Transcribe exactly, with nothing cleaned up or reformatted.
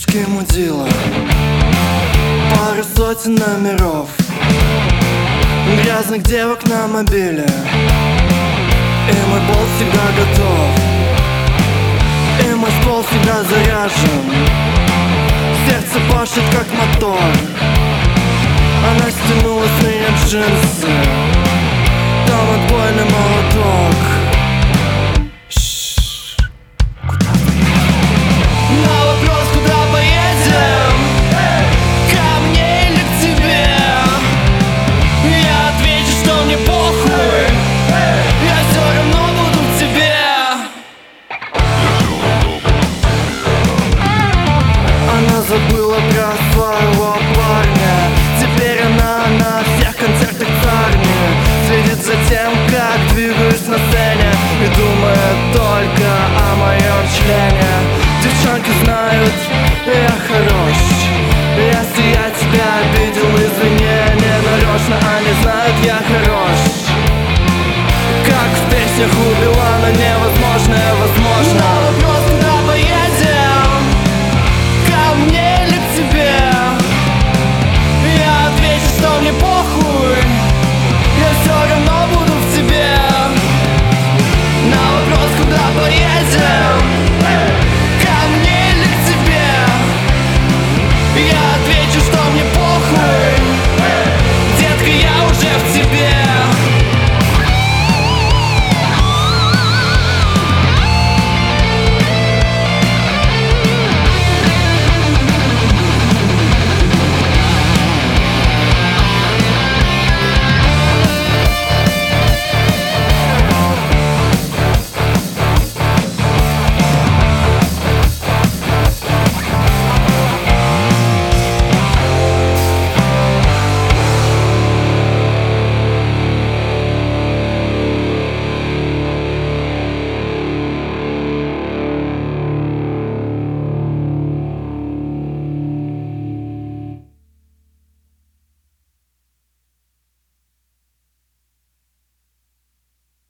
Московский мудила, пару сотен номеров, грязных девок на мобиле, и мой болт всегда готов, и мой ствол всегда заряжен. Сердце пашет как мотор, она стянула с меня джинсы, там отбойный молоток. Забыла про своего парня, теперь она на всех концертах царни, следит за тем, как двигаюсь на сцене, и думает только о моем члене. Девчонки знают, я хорош, если я тебя обидел, извини, не нарочно. Они знают, я хорош, как в песнях у